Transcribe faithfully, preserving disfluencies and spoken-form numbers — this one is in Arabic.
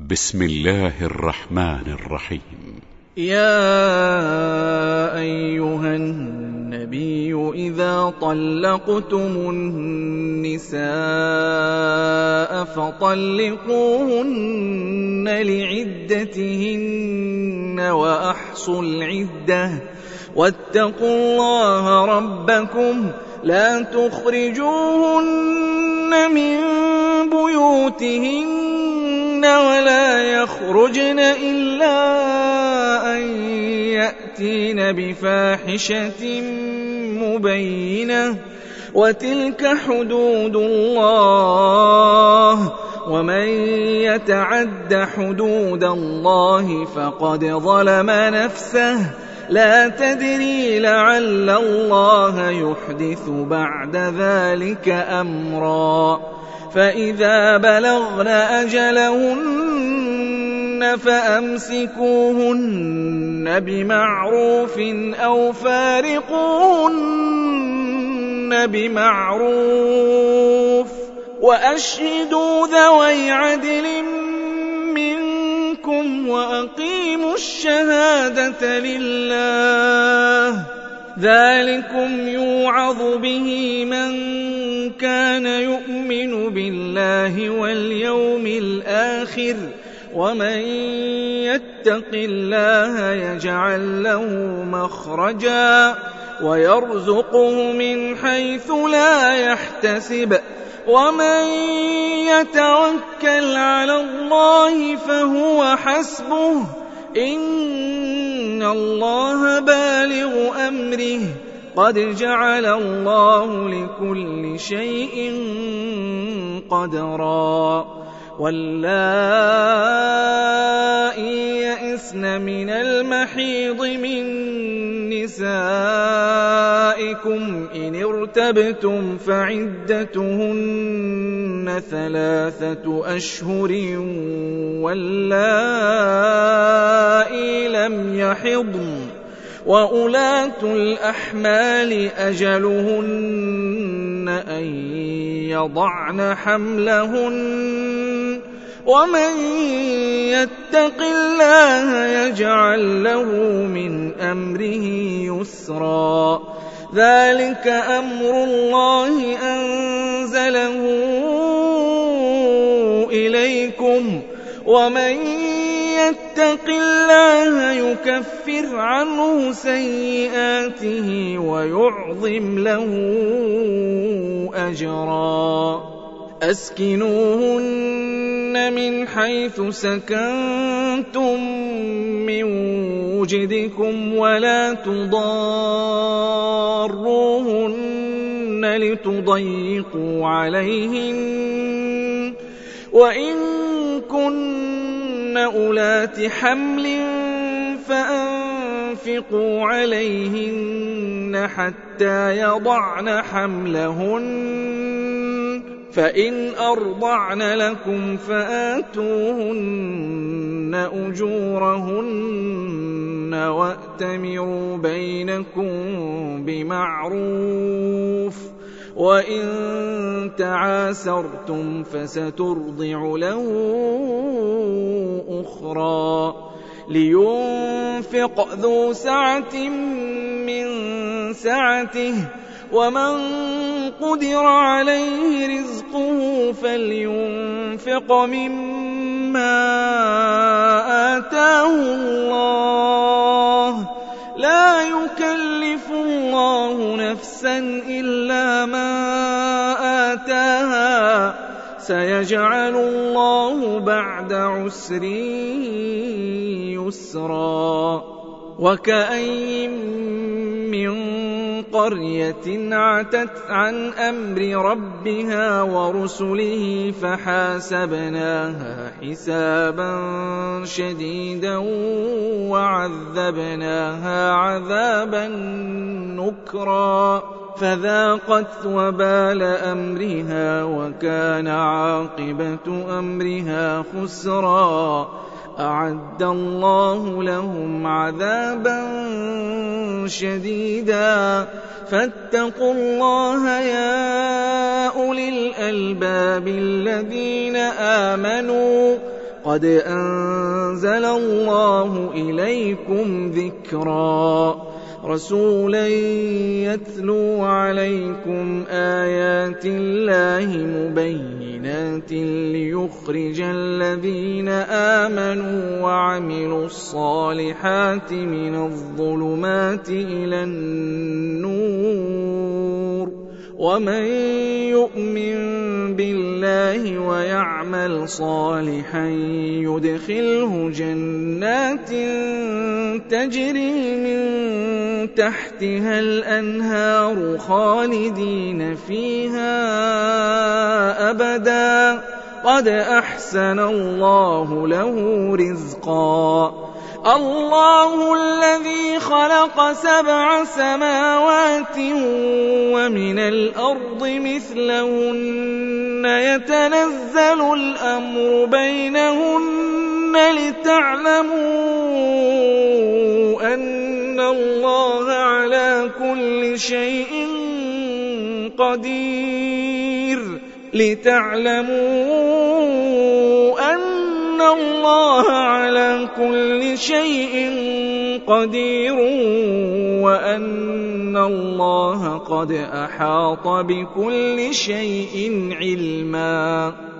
بسم الله الرحمن الرحيم. يا أيها النبي إذا طلقتم النساء فطلقوهن لعدتهن وأحصوا العدة واتقوا الله ربكم لا تخرجوهن من بيوتهن ولا يخرجن إلا أن يأتين بفاحشة مبينة وتلك حدود الله ومن يتعد حدود الله فقد ظلم نفسه لا تدري لعل الله يحدث بعد ذلك أمرا فإذا بلغن أجلهن فأمسكوهن بمعروف أو فارقوهن بمعروف وأشهدوا ذوي عدل منكم وأقيموا الشهادة لله ذلكم يوعظ به من كان يؤمن بالله واليوم الآخر ومن يتق الله يجعل له مخرجا ويرزقه من حيث لا يحتسب ومن يتوكل على الله فهو حسبه إن الله بالغ أمره قد جعل الله لكل شيء قدرا واللائي يئسن من المحيض من نسائكم إن ارتبتم فعدتهن ثلاثة أشهر واللائي لم يحضن وأولاة الأحمال أجلهن أن يضعن حملهن ومن يتق الله يجعل له من أمره يسرا ذلك أمر الله أنزله إليكم ومن يتق الله يكفر عنه سيئاته ويعظم له أجرا أسكنوهن من حيث سكنتم من وجدكم ولا تضاروهن لتضيقوا عليهن وإن كن أولات حمل فأنفقوا عليهن حتى يضعن حملهن فإن أرضعن لكم فآتوهن أجورهن وأتمروا بينكم بمعروف وإن تعاسرتم فسترضع له أخرى لينفق ذو سعة من سعته ومن قدر عليه رزقه فلينفق مما آتاه الله لا يكلف الله نفسا إلا ما آتاها سيجعل الله بعد عسر يسرا وكأين من قرية عتت عن أمر ربها ورسله فحاسبناها حسابا شديدا وعذبناها عذابا نكرا فذاقت وبال أمرها وكان عاقبة أمرها خسرا أعد الله لهم عذابا شديدا فاتقوا الله يا أولي الألباب الذين آمنوا قد أنزل الله إليكم ذكرا رسولا يتلو عليكم آيات الله مبينات ليخرج الذين آمنوا وعملوا الصالحات من الظلمات إلى النور ومن يؤمن بالله ويعمل صالحا يدخله جنات تجري من تحتها الأنهار خالدين فيها أبدا قد أحسن الله له رزقا الله الذي خلق سبع سماوات ومن الأرض مثلهن يتنزل الأمر بينهن لتعلموا أن الله على كل شيء قدير لتعلموا أن الله على كل شيء قدير وأن الله قد أحاط بكل شيء علما